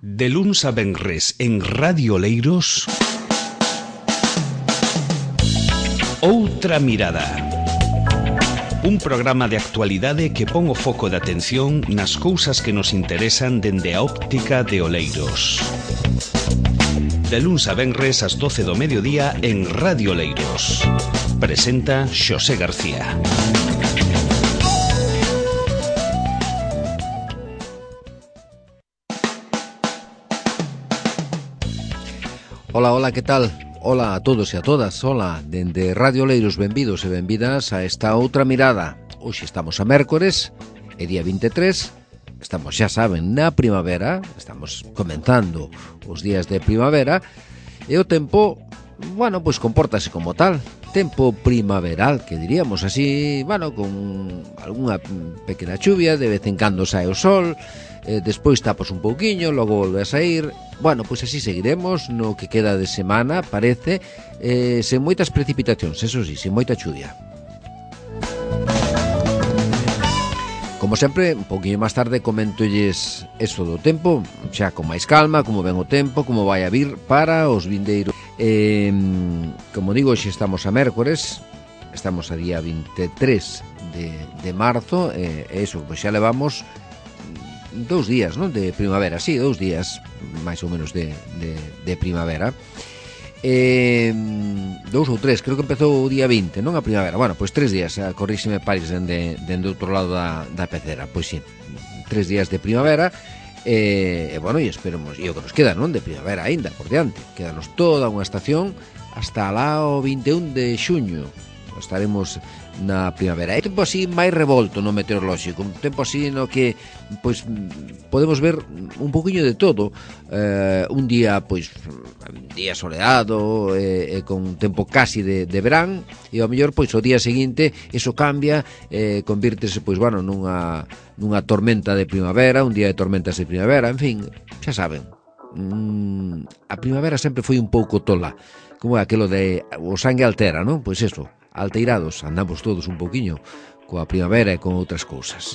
De luns a venres en Radio Oleiros, Outra Mirada. Un programa de actualidade que pon o foco de atención nas cousas que nos interesan dende a óptica de Oleiros. De luns a venres ás 12 do mediodía en Radio Oleiros. Presenta Xosé García. Ola, que tal? Ola a todos e a todas. Ola, dende Radio Oleiros, benvidos e benvidas a esta outra mirada. Hoxe estamos a mércores, é día 23. Estamos, xa saben, na primavera. Estamos comenzando os días de primavera. E o tempo, bueno, pois compórtase como tal. Tempo primaveral, que diríamos así, bueno, con algunha pequena chuvia, de vez en cando sae o sol, despois tapas un pouquiño, logo volve a sair. Bueno, pois así seguiremos no que queda de semana, parece, sen moitas precipitacións, eso sí, sen moita chuvia. Como sempre, un pouquinho máis tarde coméntolles eso do tempo, xa con máis calma, como ven o tempo, como vai a vir para os vindeiros. Como digo, xe estamos a mércores, estamos a día 23 de marzo, e eso, pois xa levamos 2 días, non? De primavera, sí, 2 días máis ou menos de primavera. 2 ou 3, creo que empezou o día 20, non a primavera. Bueno, pois 3 días, corríxeme París dende outro lado da pecera. Pois sí, 3 días de primavera. Bueno, e esperemos, e o que nos queda, non? De primavera aínda, por diante. Quédanos toda unha estación hasta lá o 21 de xuño. Estaremos na primavera. É tempo así máis revolto no meteorolóxico, un tempo así no que pois podemos ver un poquinho de todo. Un día pois un día soleado, con tempo casi de verán, e ao mellor pois o día seguinte eso cambia, convírtese pois bueno nunha tormenta de primavera, un día de tormentas de primavera, en fin, xa saben. A primavera sempre foi un pouco tola, como é aquilo de o sangue altera, non? Pois eso, alterados andamos todos un pouquiño coa primavera e con outras cousas.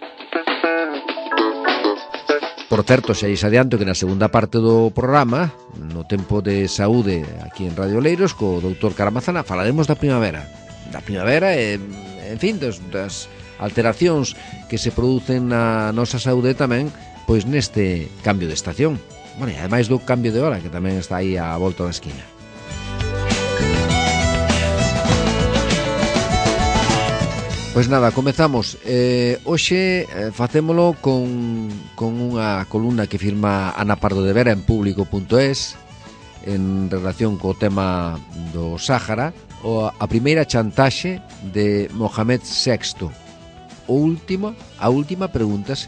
Por certo, xa lles adianto que na segunda parte do programa, no tempo de saúde aquí en Radio Oleiros, co doutor Caramazana, falaremos da primavera e, en fin, das alteracións que se producen na nosa saúde tamén, pois neste cambio de estación. Bueno, e ademais do cambio de hora, que tamén está aí á volta da esquina. Pois nada, comezamos. Hoxe facémolo con unha columna que firma Ana Pardo de Vera en Público.es en relación co tema do Sáhara, a primeira chantaxe de Mohamed VI. A última pregúntase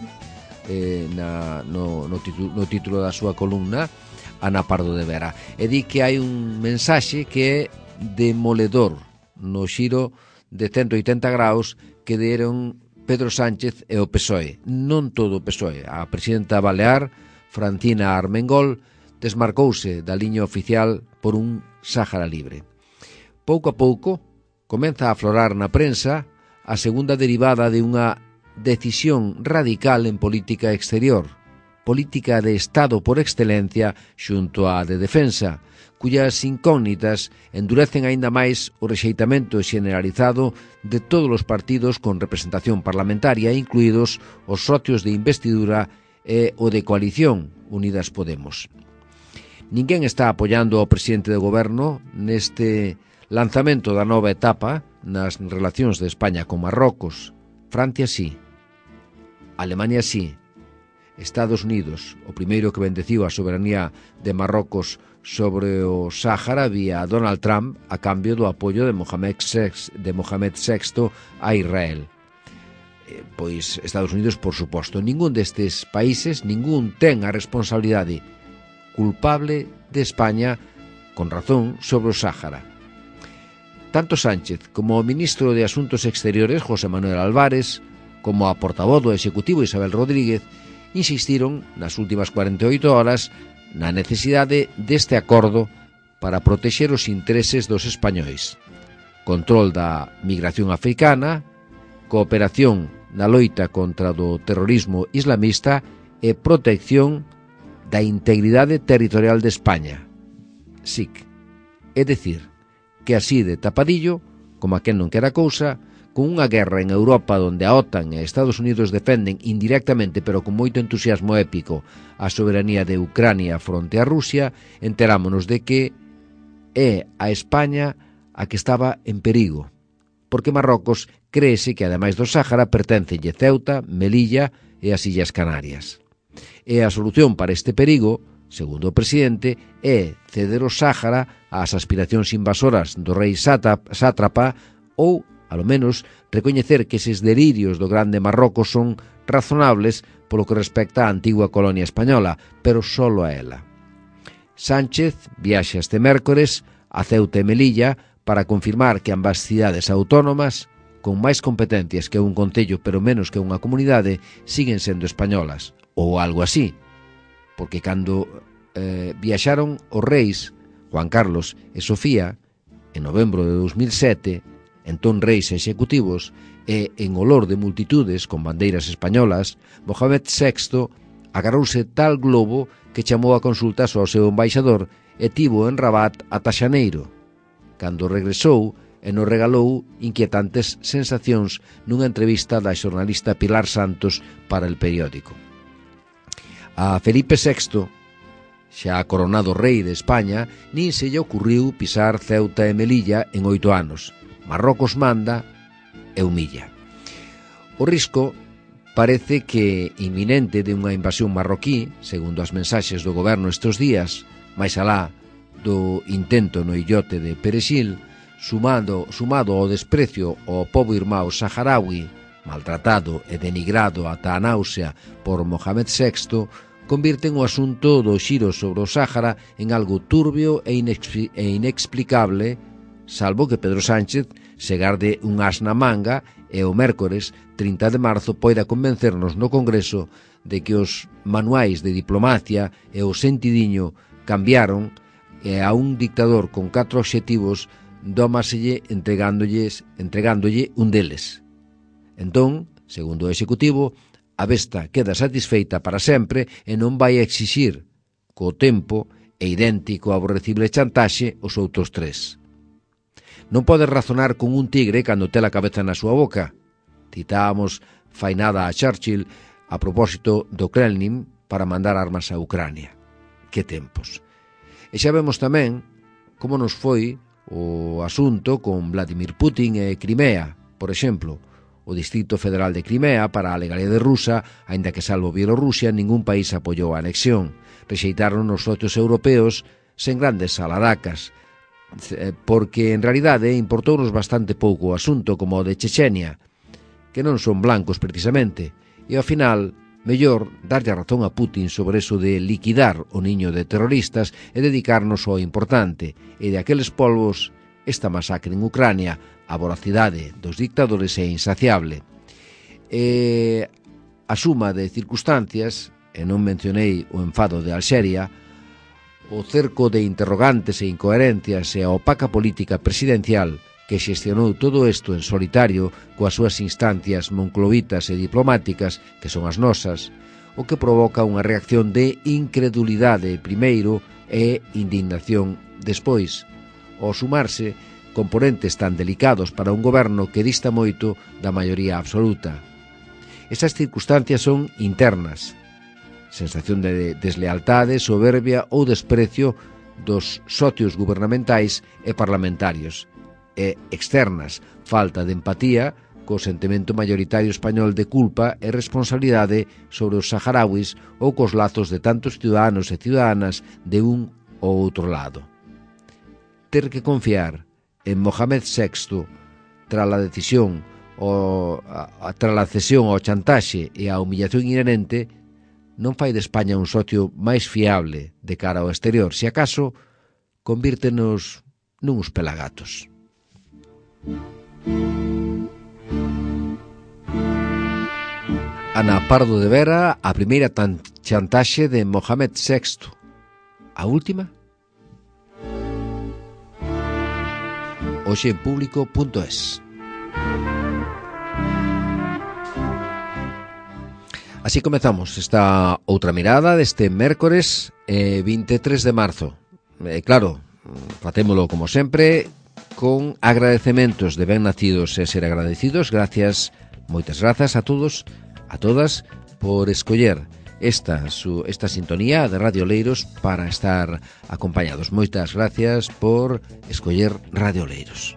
no título da súa columna Ana Pardo de Vera, e di que hai un mensaxe que é demoledor no xiro de 180 graus que deron Pedro Sánchez e o PSOE. Non todo o PSOE. A presidenta balear, Francina Armengol, desmarcouse da liña oficial por un Sáhara libre. Pouco a pouco comeza a aflorar na prensa a segunda derivada de unha decisión radical en política exterior, política de Estado por excelencia xunto á de defensa, cuyas incógnitas endurecen aínda máis o rexeitamento generalizado de todos os partidos con representación parlamentaria, incluídos os socios de investidura e o de coalición Unidas Podemos. Ninguén está apoiando ao presidente do goberno neste lanzamento da nova etapa nas relacións de España con Marrocos. Francia sí, Alemania sí, Estados Unidos, o primeiro que bendeciu a soberanía de Marrocos sobre o Sáhara vía Donald Trump a cambio do apoio de Mohamed VI a Israel. Pois Estados Unidos, por suposto. Ningún destes países, ningún ten a responsabilidade culpable de España, con razón, sobre o Sáhara. Tanto Sánchez como o ministro de Asuntos Exteriores, José Manuel Álvarez, como a portavoz do Executivo, Isabel Rodríguez, insistiron nas últimas 48 horas na necesidade deste acordo para protexer os intereses dos españois. Control da migración africana, cooperación na loita contra o terrorismo islamista e protección da integridade territorial de España, SIC. É dicir, que así de tapadillo, como a quen non quera cousa, con unha guerra en Europa onde a OTAN e Estados Unidos defenden indirectamente pero con moito entusiasmo épico a soberanía de Ucrania fronte a Rusia, enterámonos de que é a España a que estaba en perigo, porque Marrocos créese que ademais do Sáhara perténcenlle Ceuta, Melilla e as Illas Canarias. E a solución para este perigo, segundo o presidente, é ceder o Sáhara ás aspiracións invasoras do rei sátrapa ou, alo menos, recoñecer que eses delirios do grande Marrocos son razonables polo que respecta á antigua colonia española, pero solo a ela. Sánchez viaxa este mércores a Ceuta e Melilla para confirmar que ambas cidades autónomas, con máis competencias que un concello pero menos que unha comunidade, siguen sendo españolas, ou algo así, porque cando viaxaron os reis Juan Carlos e Sofía en novembro de 2007, entón reis executivos, e en olor de multitudes con bandeiras españolas, Mohamed VI agarrouse tal globo que chamou a consultas ao seu embaixador e tivo en Rabat ata xaneiro, cando regresou e nos regalou inquietantes sensacións nunha entrevista da xornalista Pilar Santos para El Periódico. A Felipe VI, xa coronado rei de España, nin se lle ocurriu pisar Ceuta e Melilla en 8 anos. Marrocos manda e humilla. O risco parece que inminente de unha invasión marroquí, segundo as mensaxes do goberno estes días, máis alá do intento no illote de Perexil, sumado ao desprecio ao pobo irmão saharaui, maltratado e denigrado ata a náusea por Mohamed VI, convirten o asunto do xiro sobre o Sáhara en algo turbio e inexplicable, salvo que Pedro Sánchez se garde un as na manga e o mércores 30 de marzo poida convencernos no Congreso de que os manuais de diplomacia e o sentidiño cambiaron e a un dictador con 4 obxectivos dómaselle entregándolle un deles. Entón, segundo o Executivo, a besta queda satisfeita para sempre e non vai exixir, co tempo e idéntico aborrecible chantaxe, os outros 3. Non podes razonar con un tigre cando te a cabeza na súa boca. Citábamos fainada a Churchill a propósito do Kremlin para mandar armas a Ucrania. Que tempos. E xa vemos tamén como nos foi o asunto con Vladimir Putin e Crimea, por exemplo. O Distrito Federal de Crimea para a legalidade rusa, aínda que salvo Bielorrusia, ningún país apoiou a anexión. Rexeitaron os socios europeos sen grandes alaracas, porque en realidade importounos bastante pouco o asunto como o de Chechenia, que non son blancos precisamente, e ao final, mellor darlle a razón a Putin sobre eso de liquidar o niño de terroristas e dedicarnos ao importante, e de aqueles polvos, esta masacre en Ucrania, a voracidade dos dictadores é insaciable. A suma de circunstancias, e non mencionei o enfado de Alxeria, o cerco de interrogantes e incoherencias e a opaca política presidencial que xestionou todo isto en solitario coas súas instancias monclovitas e diplomáticas, que son as nosas, o que provoca unha reacción de incredulidade primeiro e indignación despois, ao sumarse componentes tan delicados para un goberno que dista moito da maioría absoluta. Esas circunstancias son internas, sensación de deslealtade, soberbia ou desprecio dos socios gubernamentais e parlamentarios, e externas, falta de empatía co sentimento mayoritario español de culpa e responsabilidade sobre os saharauis ou cos lazos de tantos ciudadanos e ciudadanas de un ou outro lado. Ter que confiar en Mohamed VI tras a decisión tras a cesión ao chantaxe e a humillación inherente non fai de España un socio máis fiable de cara ao exterior, se acaso convírtenos nuns pelagatos. Ana Pardo de Vera, a primeira chantaxe de Mohamed VI. A última? Hoxe en Público.es. Así comezamos esta outra mirada deste mércores 23 de marzo. Claro, facémolo como sempre con agradecementos de ben nacidos e ser agradecidos. Gracias, moitas grazas a todos, a todas, por escoller esta sintonía de Radio Oleiros para estar acompañados. Moitas gracias por escoller Radio Oleiros.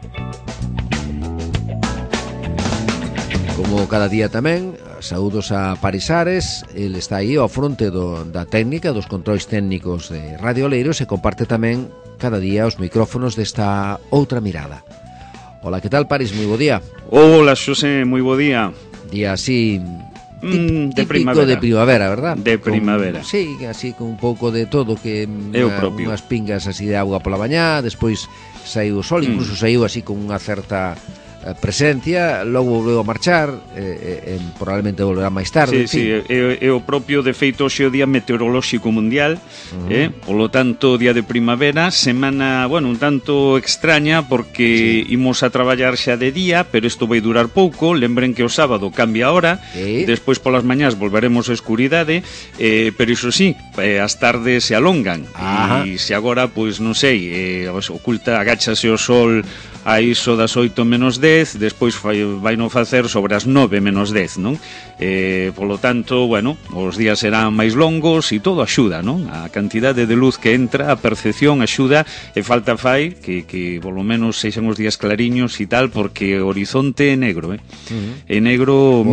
Como cada día tamén, saúdos a Paris Ares. El está aí ao fronte da técnica, dos controis técnicos de Radio Oleiros, e comparte tamén cada día os micrófonos desta outra mirada. Hola, que tal, Paris? Moi bo día. Hola, Xosé, moi bo día. Día así típico de primavera, verdad? De primavera. Sí, así con un pouco de todo, que unhas pingas así de auga pola mañá, despois saiu o sol, incluso saiu así con unha certa presencia, logo volveu a marchar, probablemente volverá máis tarde. Sí, é o propio, de feito, hoxe o Día Meteorolóxico Mundial, polo tanto, día de primavera, semana, bueno, un tanto extraña, porque imos a traballar xa de día, pero isto vai durar pouco. Lembren que o sábado cambia a hora, despois polas mañás volveremos a escuridade, pero iso sí, as tardes se alongan, e se agora, pois non sei, oculta, agáchase o sol a iso das 8 menos 10, despois vai non facer sobre as 9 menos 10, non? Polo tanto, bueno, os días serán máis longos e todo axuda, non? A cantidade de luz que entra, a percepción axuda, e falta fai que polo menos sexan os días clariños e tal, porque o horizonte é negro, é negro,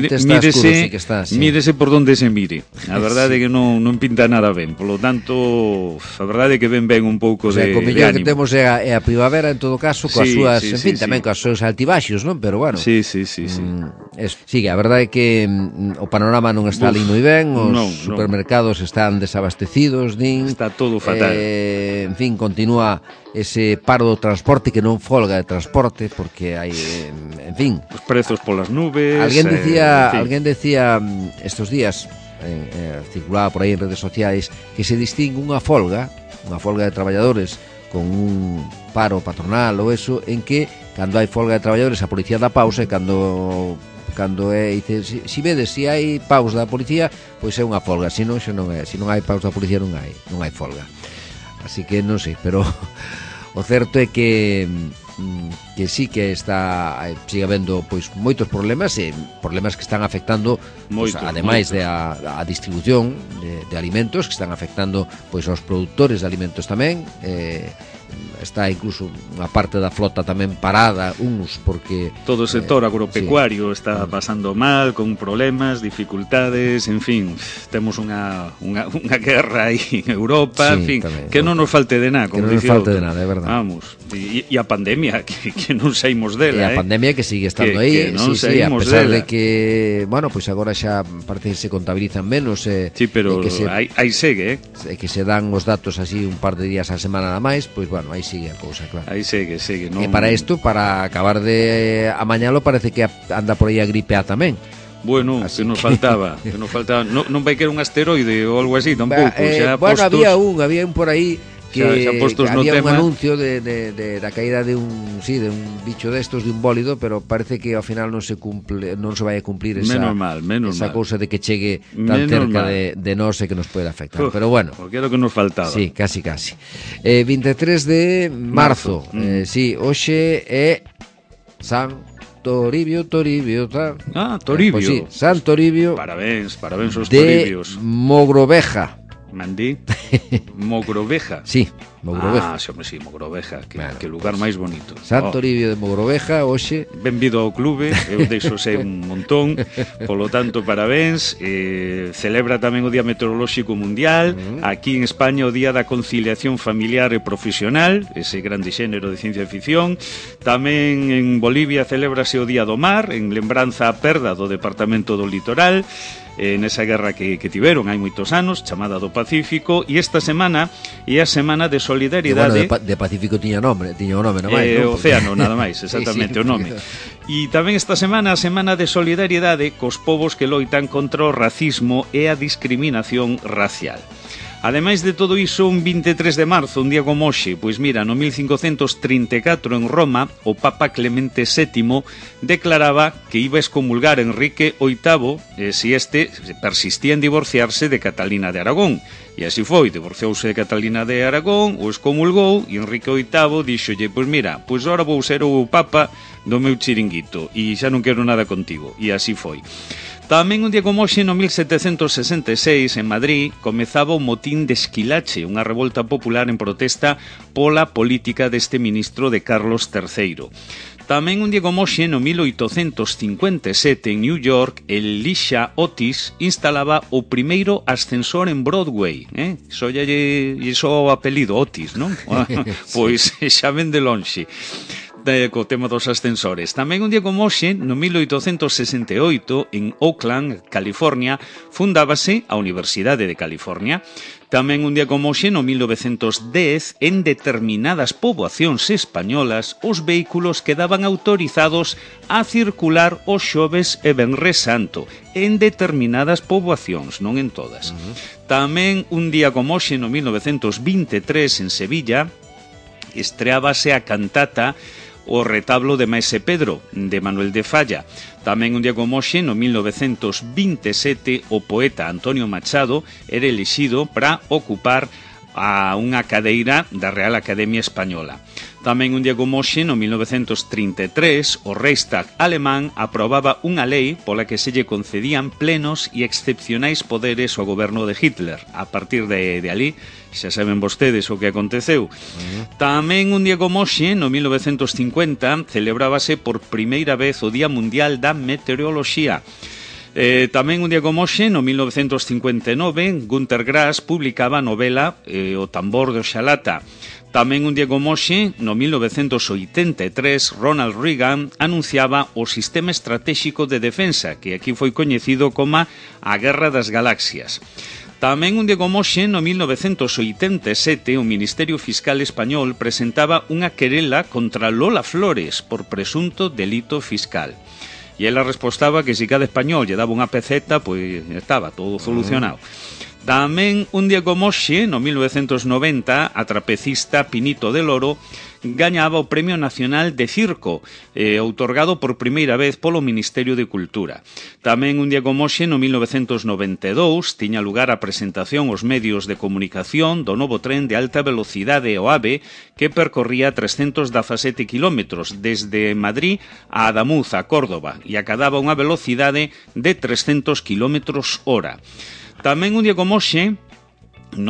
mírese por donde se mire. A verdade é que non pinta nada ben, polo tanto, a verdade é que ven un pouco de ánimo. O mellor que temos é a primavera, en todo caso, coas súas, en fin, tamén coas súas altibaxos, non? Pero bueno. Sí. Sí, a verdade é que o panorama non está ali moi ben, os supermercados están desabastecidos, está todo fatal. En fin, continúa ese paro do transporte, que non folga de transporte, porque hai, en fin, os prezos polas nubes. Alguén decía estos días, circulaba por aí en redes sociais, que se distingue unha folga de traballadores con un paro patronal ou eso, en que cando hai folga de traballadores a policía dá pausa, e cando dice, si vedes, si hai pausa da policía, pois é unha folga, se non hai pausa da policía non hai folga. Así que non sei, pero o certo é que sí que sigue habendo pois moitos problemas, problemas que están afectando ademais da distribución de alimentos, que están afectando pois aos produtores de alimentos tamén. Está incluso unha parte da flota tamén parada, porque todo o sector agropecuario está pasando mal, con problemas, dificultades, en fin, temos unha guerra aí en Europa, en fin, tamén, que non nos falte de nada, que non nos falte de nada, é verdade. Vamos, e a pandemia, que non saímos dela, a pandemia que sigue estando aí, a pesar de que, bueno, pois agora xa parece que se contabilizan menos, pero aí segue, que se dan os datos así un par de días a semana nada máis, pois bueno, aí sigue a cousa, claro. Aí segue, non... E para isto, para acabar de amañalo, parece que anda por aí a gripe A tamén. Bueno, así que nos faltaba, non vai querer un asteroide ou algo así tampouco, bueno, había un por aí que había un anuncio da caída de un bicho destos, de un bólido, pero parece que ao final non se vai a cumplir esa cousa de que chegue tan cerca de nós e que nos pode afectar. Pero bueno, porque era o que nos faltaba. Sí, casi. 23 de marzo. Sí, hoxe é San Toribio, Toribio. Pues sí, San Toribio. Parabéns aos Toribios. De Mogroveja. Mandí? Mogroveja? Sí, Mogroveja. Sí, Mogroveja, que lugar máis bonito. San Toribio de Mogroveja, hoxe. Benvido ao clube, eu deixo sei un montón, polo tanto, parabéns. Celebra tamén o Día Meteorolóxico Mundial, aquí en España o Día da Conciliación Familiar e Profesional, ese grande xénero de ciencia ficción. Tamén en Bolivia celébrase o Día do Mar, en lembranza a perda do Departamento do Litoral, nesa guerra que tiveron hai moitos anos, chamada do Pacífico, e esta semana é a semana de solidariedade. Bueno, de Pacífico tiña o nome nada máis, non? Océano, nada máis, exactamente, sí. O nome. E tamén esta semana, a semana de solidariedade cos povos que loitan contra o racismo e a discriminación racial. Ademais de todo iso, un 23 de marzo, un día como hoxe, pois mira, no 1534 en Roma, o Papa Clemente VII declaraba que iba a excomulgar Enrique VIII se este persistía en divorciarse de Catalina de Aragón. E así foi, divorciouse de Catalina de Aragón, o excomulgou, e Enrique VIII díxolle, pois mira, pois ahora vou ser o Papa do meu chiringuito, e xa non quero nada contigo, e así foi. Tamén un día como hoxe, no 1766, en Madrid, comezaba o motín de Esquilache, unha revolta popular en protesta pola política deste ministro de Carlos III. Tamén un día como hoxe, no 1857, en New York, Elisha Otis instalaba o primeiro ascensor en Broadway. Iso o apelido, Otis, non? Pois xa ven de lonxe co tema dos ascensores. Tamén un día como hoxe, no 1868, en Oakland, California, fundábase a Universidade de California. Tamén un día como hoxe, no 1910, en determinadas poboacións españolas, os vehículos quedaban autorizados a circular os xoves e venres santo, en determinadas poboacións, non en todas. Tamén un día como hoxe, no 1923, en Sevilla, estreábase a cantata O retablo de Maese Pedro, de Manuel de Falla. Tamén un día como hoxe, no 1927, o poeta Antonio Machado era elixido para ocupar a unha cadeira da Real Academia Española. Tamén un día como hoxe, no 1933, o Reichstag alemán aprobaba unha lei pola que se lle concedían plenos e excepcionais poderes ao goberno de Hitler. A partir de ali, xa saben vostedes o que aconteceu. Tamén un día como hoxe, no 1950, celebrábase por primeira vez o Día Mundial da Meteoroloxía. Tamén un día como hoxe, no 1959, Günter Grass publicaba a novela O tambor de Oxalata. Tamén un día como hoxe, no 1983, Ronald Reagan anunciaba o Sistema Estratégico de Defensa, que aquí foi coñecido como a Guerra das Galaxias. Tamén un día como hoxe, no 1987, o Ministerio Fiscal Español presentaba unha querela contra Lola Flores por presunto delito fiscal. E ela respostaba que se cada español lle daba unha peceta, pois estaba todo solucionado. Tamén un día como hoxe, no 1990, a trapecista Pinito del Oro gañaba o Premio Nacional de Circo, outorgado por primeira vez polo Ministerio de Cultura. Tamén un día como hoxe, no 1992, tiña lugar a presentación aos medios de comunicación do novo tren de alta velocidade, o AVE, que percorría 317 kilómetros desde Madrid a Adamuz, a Córdoba, e acadaba unha velocidade de 300 kilómetros hora. Tamén un día como hoxe, no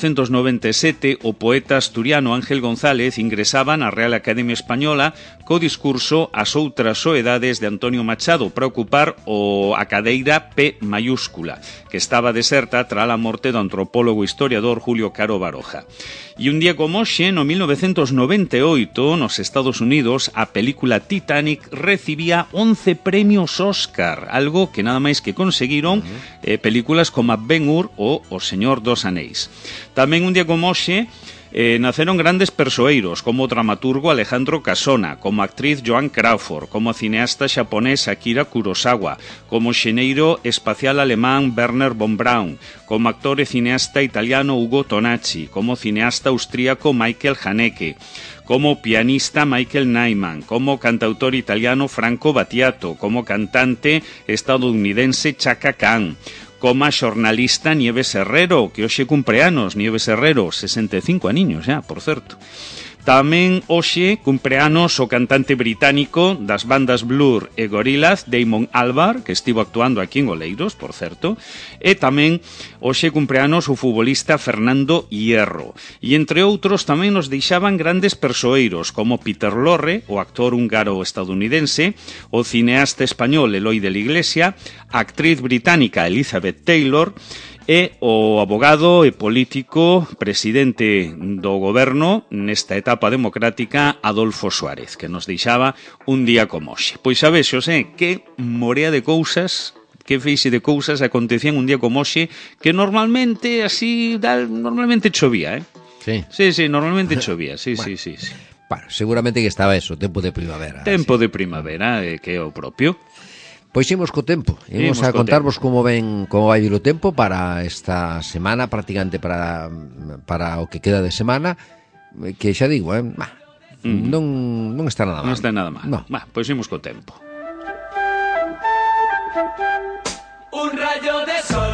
1997, o poeta asturiano Ángel González ingresaba na Real Academia Española co discurso As outras soedades de Antonio Machado para ocupar a cadeira P mayúscula, que estaba deserta tras a morte do antropólogo e historiador Julio Caro Baroja. E un día como hoxe, no 1998, nos Estados Unidos, a película Titanic recibía 11 premios Óscar, algo que nada máis que conseguiron películas como Ben-Hur ou O Señor dos Anéis. Tamén un día como hoxe, naceron grandes persoeiros, como o dramaturgo Alejandro Casona, como a actriz Joan Crawford, como a cineasta xaponés Akira Kurosawa, como o xeneiro espacial alemán Werner von Braun, como actor e cineasta italiano Ugo Tonacci, como cineasta austríaco Michael Haneke, como pianista Michael Nyman, como cantautor italiano Franco Battiato, como cantante estadounidense Chaka Khan, como a xornalista Nieves Herrero, que hoxe cumpre anos, Nieves Herrero, 65 aniños xa, por certo. Tamén hoxe cumpre anos o cantante británico das bandas Blur e Gorillaz, Damon Albarn, que estivo actuando aquí en Oleiros, por certo, e tamén hoxe cumpre anos o futbolista Fernando Hierro. E entre outros tamén nos deixaban grandes persoeiros, como Peter Lorre, o actor húngaro-estadounidense, o cineasta español Eloi de la Iglesia, a actriz británica Elizabeth Taylor, e o abogado e político presidente do goberno nesta etapa democrática Adolfo Suárez, que nos deixaba un día como hoxe. Pois sabes, Xosé, que morea de cousas, que feixe de cousas acontecían un día como hoxe, que normalmente así, normalmente chovía, Sí. Sí, normalmente chovía, sí. Bueno, seguramente que estaba eso, tempo de primavera. Tempo de primavera, que é o propio. Pois imos co tempo. Imos a contarvos como vai vir o tempo para esta semana, prácticamente para o que queda de semana, que xa digo, non está nada mal. Non está nada mal. No. Pois imos co tempo. Un rayo de sol,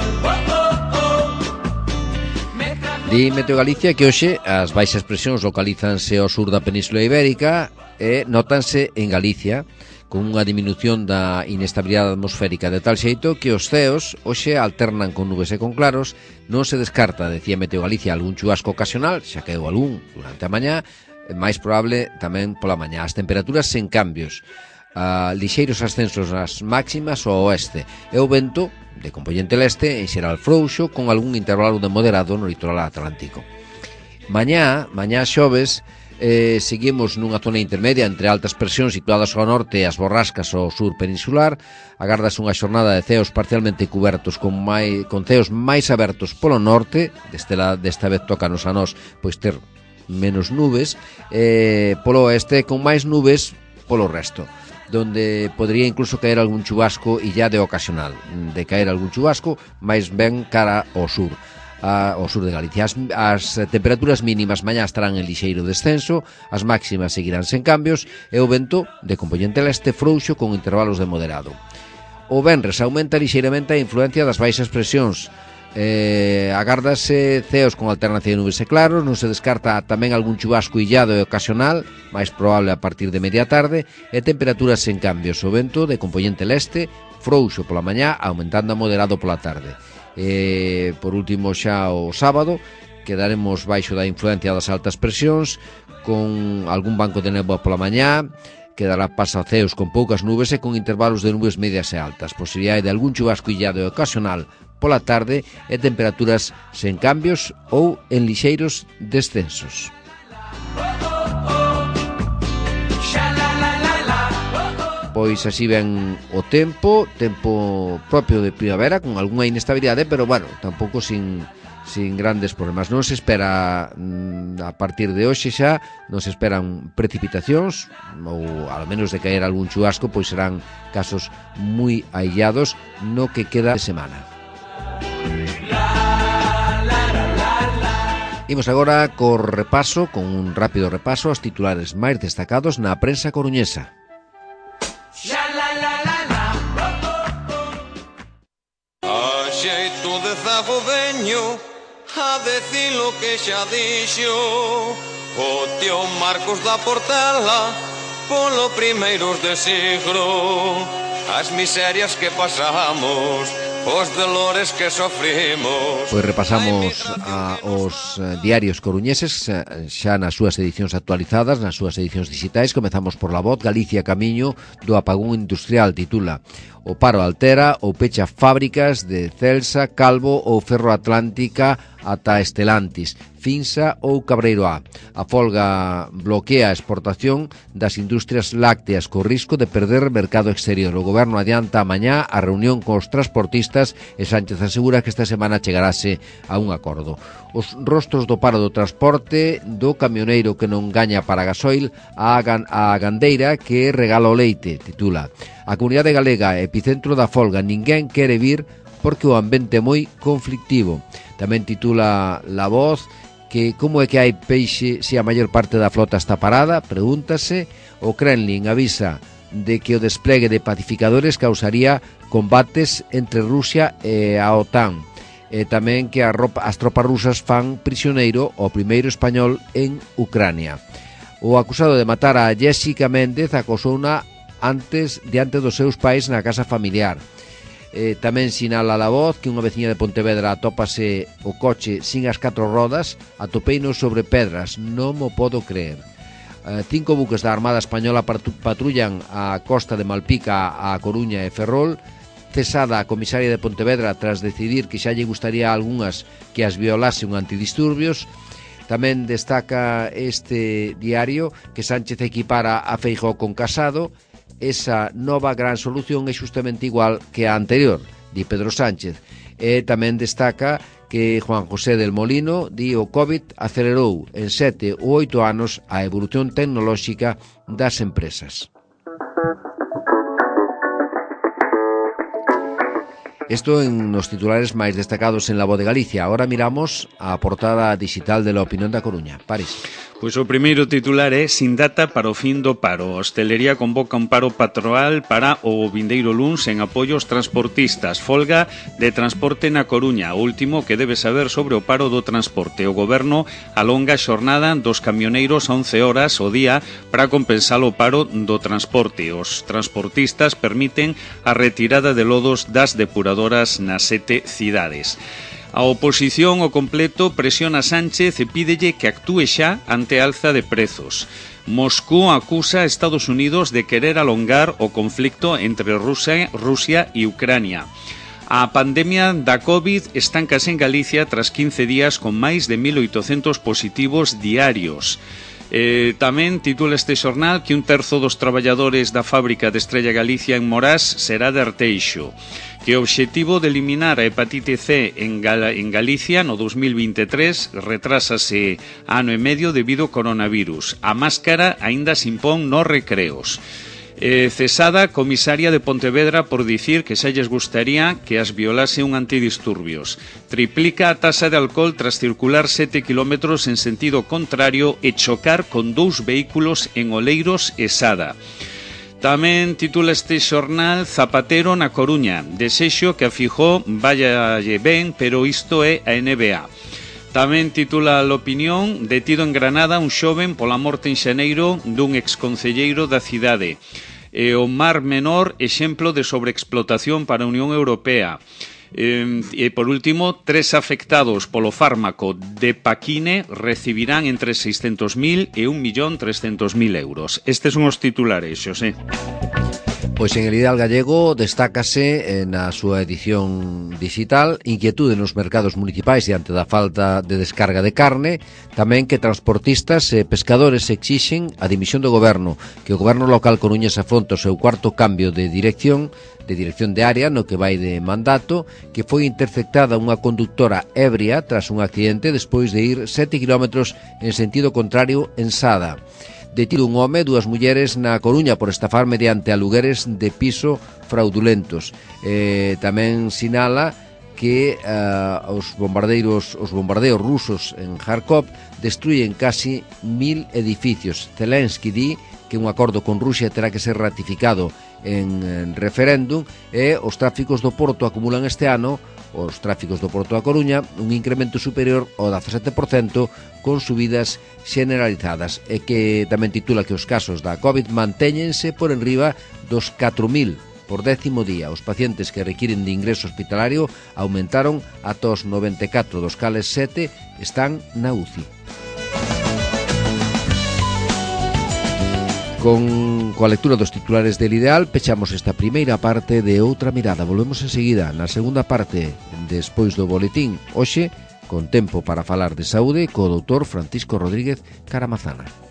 Di Meteo Galicia que hoxe as baixas presións localízanse ao sur da Península Ibérica e nótanse en Galicia con unha diminución da inestabilidade atmosférica de tal xeito que os ceos hoxe alternan con nubes e con claros. Non se descarta, decía Meteo Galicia, algún chubasco ocasional, xa que algún durante a mañá, máis probable tamén pola mañá. As temperaturas sen cambios, lixeiros ascensos nas máximas ao oeste e o vento de componente leste en xeral frouxo con algún intervalo de moderado no litoral atlántico. Mañá xoves, seguimos nunha zona intermedia entre altas presións situadas ao norte e as borrascas ao sur peninsular. Agárdase unha xornada de ceos parcialmente cubertos con ceos máis abertos polo norte. Desta vez tócanos a nós pois ter menos nubes, polo oeste con máis nubes polo resto, donde podría incluso caer algún chubasco illado ocasional, de caer algún chubasco, máis ben cara ao sur de Galicia. As temperaturas mínimas mañá estarán en lixeiro descenso, as máximas seguirán sen cambios e o vento de componente leste frouxo con intervalos de moderado. O venres aumenta lixeiramente a influencia das baixas presións. Agárdase ceos con alternancia de nubes e claros, non se descarta tamén algún chubasco illado e ocasional, máis probable a partir de media tarde, e temperaturas sen cambios. O vento de componente leste frouxo pola mañá, aumentando a moderado pola tarde. Por último, xa o sábado quedaremos baixo da influencia das altas presións, con algún banco de néboa pola mañá. Quedará pasaceos con poucas nubes e con intervalos de nubes medias e altas, posibilidade de algún chubasco illado e ocasional pola tarde e temperaturas sen cambios ou en lixeiros descensos. Pois así ven o tempo propio de primavera, con algunha inestabilidade, pero bueno, tampouco sin grandes problemas. Non se espera, a partir de hoxe xa, non se esperan precipitacións, ou ao menos de caer algún chubasco, pois serán casos moi aillados no que queda de semana. Imos agora co repaso, con un rápido repaso aos titulares máis destacados na prensa coruñesa. A xeito de zago veño a decir lo que xa dixo o tío Marcos da Portela polo primeiros de siglo, as miserias que pasamos, os dolores que sofrimos. Pois repasamos os diarios coruñeses xa nas súas edicións actualizadas, nas súas edicións digitais. Comezamos por La Voz. Galicia camiño do apagón industrial, titula: o paro altera ou pecha fábricas de Celsa, Calvo ou Ferro Atlántica ata Estelantis, Finsa ou Cabreiro A. A folga bloquea a exportación das industrias lácteas co risco de perder mercado exterior. O goberno adianta mañá a reunión cos transportistas e Sánchez asegura que esta semana chegarase a un acordo. Os rostros do paro do transporte, do camioneiro que non gaña para gasoil, a gandeira que regala o leite, titula. A comunidade galega, epicentro da folga, ninguén quere vir porque o ambiente é moi conflictivo. Tamén titula La Voz que como é que hai peixe se a maior parte da flota está parada, pregúntase. O Kremlin avisa de que o desplegue de pacificadores causaría combates entre Rusia e a OTAN. E tamén que as tropas rusas fan prisioneiro o primeiro español en Ucrania. O acusado de matar a Jessica Méndez acosouna diante dos seus pais na casa familiar. Tamén sinala La Voz que unha veciña de Pontevedra atópase o coche sin as 4 rodas, atopeino sobre pedras, non mo podo creer. 5 buques da Armada Española patrullan a costa de Malpica, a Coruña e Ferrol. Cesada a comisaria de Pontevedra tras decidir que xa lle gustaría a algunhas que as violase un antidisturbios. Tamén destaca este diario que Sánchez equipara a Feijóo con Casado. Esa nova gran solución é xustamente igual que a anterior, di Pedro Sánchez. E tamén destaca que Juan José del Molino di o COVID acelerou en 7 ou 8 anos a evolución tecnolóxica das empresas. Esto en los titulares máis destacados en La Voz de Galicia. Ahora miramos a portada digital de La Opinión da Coruña. París. Pois o primeiro titular é sin data para o fin do paro. A hostelería convoca un paro patronal para o vindeiro luns en apoio aos transportistas. Folga de transporte na Coruña. O último que debe saber sobre o paro do transporte. O goberno alonga a xornada dos camioneiros a 11 horas o día para compensar o paro do transporte. Os transportistas permiten a retirada de lodos das depuradoras nas 7 cidades. A oposición ao completo presiona a Sánchez e pídelle que actúe xa ante a alza de prezos. Moscú acusa a Estados Unidos de querer alongar o conflicto entre Rusia e Ucrania. A pandemia da COVID estancase en Galicia tras 15 días con máis de 1.800 positivos diarios. Tamén titula este xornal que un terzo dos traballadores da fábrica de Estrella Galicia en Morás será de Arteixo, que o obxectivo de eliminar a hepatite C en Galicia no 2023 retrásase ano e medio debido ao coronavirus. A máscara aínda se impón nos recreos. Cesada comisaria de Pontevedra por dicir que xa lles gustaría que as violase un antidisturbios. Triplica a tasa de alcohol tras circular 7 kilómetros en sentido contrario e chocar con 2 vehículos en Oleiros e Sada. Tamén titula este xornal Zapatero na Coruña. Desexo que a Fijó vayalle ben, pero isto é a NBA. Tamén titula a Opinión, detido en Granada un xoven pola morte en xaneiro dun exconcelleiro da cidade. E o Mar Menor, exemplo de sobreexplotación para a Unión Europea. E por último, 3 afectados polo fármaco de Paquine recibirán entre 600.000 e 1.300.000 euros. Estes son os titulares, Xosé. Pois en El Ideal Gallego destácase na súa edición digital inquietude nos mercados municipais diante da falta de descarga de carne, tamén que transportistas e pescadores exixen a dimisión do goberno, que o goberno local coruñés afronta o seu cuarto cambio de dirección de área no que vai de mandato, que foi interceptada unha conductora ebria tras un accidente despois de ir 7 kilómetros en sentido contrario en Sada. Detido un home, 2 mulleres na Coruña por estafar mediante alugueres de piso fraudulentos. Tamén sinala que os bombardeos rusos en Kharkov destruyen casi 1.000 edificios. Zelensky di que un acordo con Rusia terá que ser ratificado en referéndum e os tráficos do Porto acumulan este ano, os tráficos do Porto a Coruña, un incremento superior ao 17% con subidas generalizadas, e que tamén titula que os casos da COVID mantéñense por enriba dos 4.000 por 10º día. Os pacientes que requiren de ingreso hospitalario aumentaron ata os 94, dos cales 7 están na UCI. Coa lectura dos titulares del Ideal pechamos esta primeira parte de Outra Mirada. Volvemos enseguida na segunda parte despois do boletín, hoxe con tempo para falar de saúde co doutor Francisco Rodríguez Caramazana.